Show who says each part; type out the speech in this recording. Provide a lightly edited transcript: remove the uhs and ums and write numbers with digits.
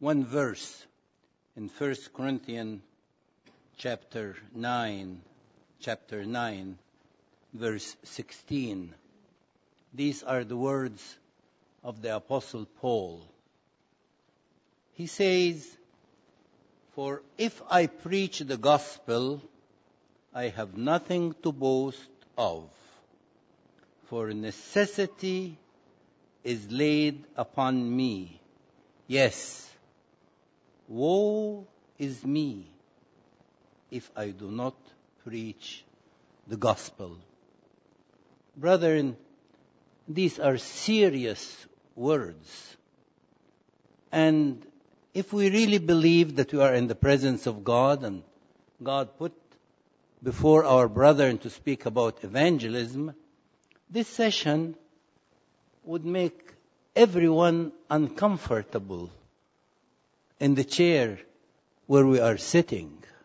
Speaker 1: one verse in 1 Corinthians chapter 9, verse 16. These are the words of the Apostle Paul. He says, "For if I preach the gospel, I have nothing to boast of, for necessity is laid upon me. Yes, woe is me if I do not preach the gospel." Brethren, these are serious words. And if we really believe that we are in the presence of God and God put before our brethren to speak about evangelism, this session would make everyone uncomfortable in the chair where we are sitting.